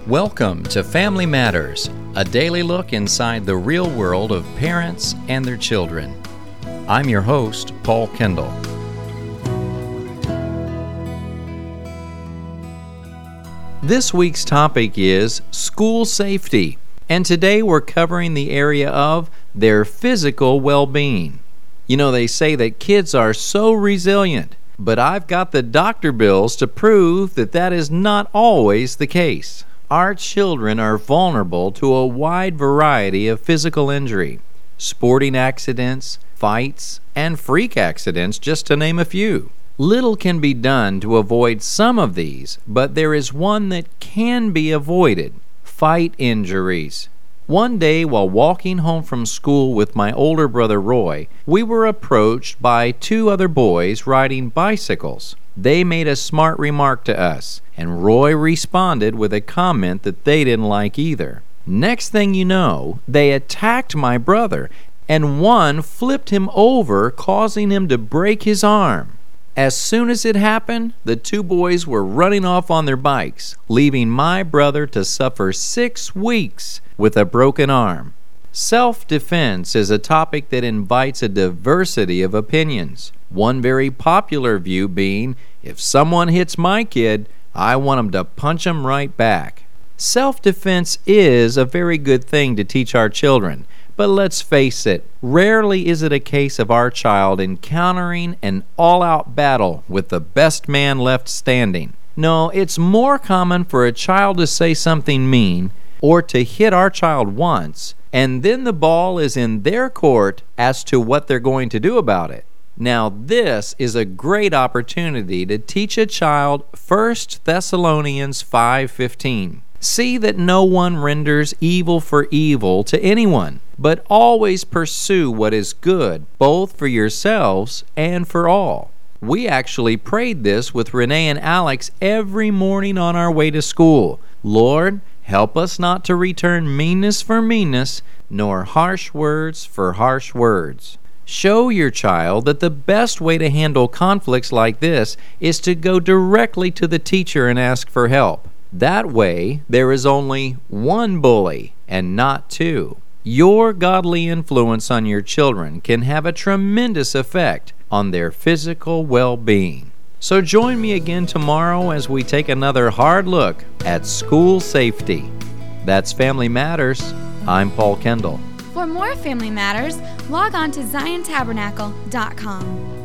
Welcome to Family Matters, a daily look inside the real world of parents and their children. I'm your host, Paul Kendall. This week's topic is school safety, and today we're covering the area of their physical well-being. You know, they say that kids are so resilient, but I've got the doctor bills to prove that that is not always the case. Our children are vulnerable to a wide variety of physical injury, sporting accidents, fights, and freak accidents, just to name a few. Little can be done to avoid some of these, but there is one that can be avoided: fight injuries. One day while walking home from school with my older brother Roy, we were approached by two other boys riding bicycles. They made a smart remark to us, and Roy responded with a comment that they didn't like either. Next thing you know, they attacked my brother, and one flipped him over, causing him to break his arm. As soon as it happened, the two boys were running off on their bikes, leaving my brother to suffer 6 weeks with a broken arm. Self-defense is a topic that invites a diversity of opinions. One very popular view being, if someone hits my kid, I want him to punch him right back. Self-defense is a very good thing to teach our children, but let's face it, rarely is it a case of our child encountering an all-out battle with the best man left standing. No, it's more common for a child to say something mean or to hit our child once, and then the ball is in their court as to what they're going to do about it. Now, this is a great opportunity to teach a child 1 Thessalonians 5:15. See that no one renders evil for evil to anyone, but always pursue what is good, both for yourselves and for all. We actually prayed this with Renee and Alex every morning on our way to school. Lord, help us not to return meanness for meanness, nor harsh words for harsh words. Show your child that the best way to handle conflicts like this is to go directly to the teacher and ask for help. That way, there is only one bully and not two. Your godly influence on your children can have a tremendous effect on their physical well-being. So join me again tomorrow as we take another hard look at school safety. That's Family Matters. I'm Paul Kendall. For more Family Matters, log on to ZionTabernacle.com.